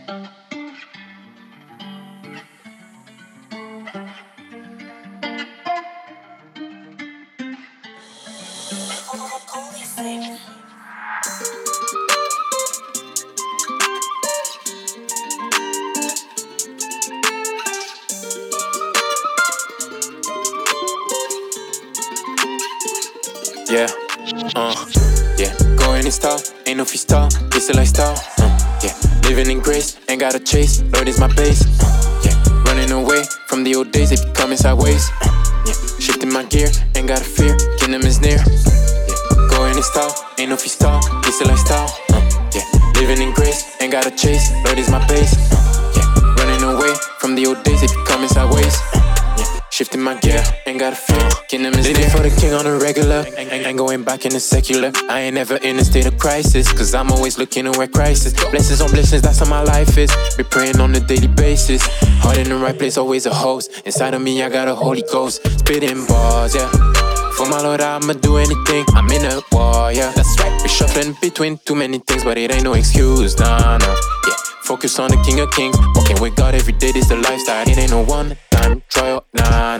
Yeah, yeah. Going in style, ain't no freestyle, it's a lifestyle. Yeah, living in grace, ain't gotta chase, Lord is my base. Yeah, running away from the old days, they be coming sideways. Yeah, shifting my gear, ain't gotta fear, kingdom is near. Yeah, going in style, ain't no freestyle, it's a lifestyle. Yeah, living in grace, ain't gotta chase, Lord is my base. Yeah, running away from the old days, they be coming sideways. Shifting my gear, ain't gotta fear, kingdom is near. For the king on the regular, ain't going back in the secular. I ain't never in a state of crisis, cause I'm always looking to where Christ is. Blessings on blessings, that's how my life is. Be praying on a daily basis. Heart in the right place, always a host. Inside of me, I got a Holy Ghost. Spitting bars, yeah. For my Lord, I'ma do anything. I'm in a war, yeah. That's right. We're shuffling between too many things, but it ain't no excuse, nah. Yeah. Focus on the King of Kings. Walking with God every day, this the lifestyle. It ain't no one-time trial, nah.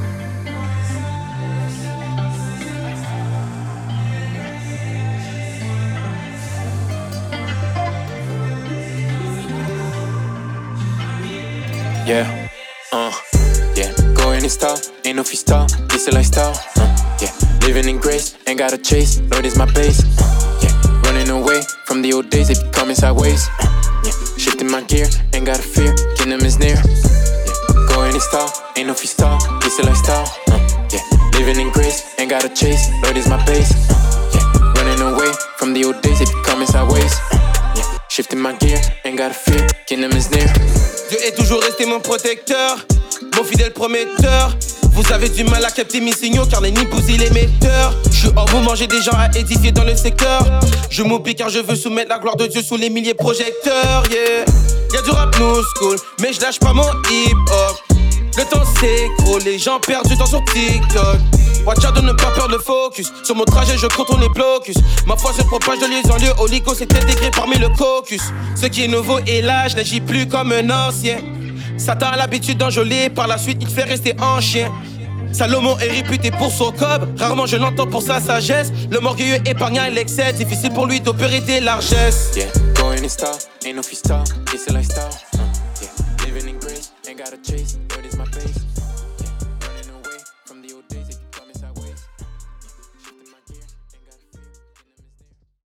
Yeah, yeah. Going in style, ain't no freestyle, it's a lifestyle. Yeah, living in grace, ain't gotta chase, Lord is my base. Yeah, running away from the old days, they be coming sideways. Yeah, shifting my gear, ain't gotta fear, kingdom is near. Yeah, going in style, ain't no freestyle, it's a lifestyle. Yeah, living in grace, ain't gotta chase, Lord is my base. Yeah, running away from the old days, they be coming sideways. Yeah, shifting my gear, ain't gotta fear, kingdom is near. Dieu est toujours resté mon protecteur, mon fidèle prometteur. Vous avez du mal à capter mes signaux car l'ennemi bousille l'émetteur. Je suis hors mouvement, j'ai des gens à édifier dans le secteur. Je m'oublie car je veux soumettre la gloire de Dieu sous les milliers de projecteurs, yeah. Y'a du rap new school, mais je lâche pas mon hip-hop. Le temps s'écroule, les gens perdent du temps sur TikTok. Watch out de ne pas perdre le focus. Sur mon trajet, je contourne les blocus. Ma foi se propage de lieu en lieu. Holy Ghost est intégré parmi le caucus. Ce qui est nouveau est là, je n'agis plus comme un ancien. Satan a l'habitude d'enjôler, par la suite il fait rester en chien. Salomon est réputé pour son cob, rarement je l'entends pour sa sagesse. L'homme orgueilleux épargnant l'excès, difficile pour lui d'opérer des largesses. Yeah, going in style, ain't no freestyle, it's a lifestyle. Yeah, living in grace, ain't gotta chase, Lord is my base.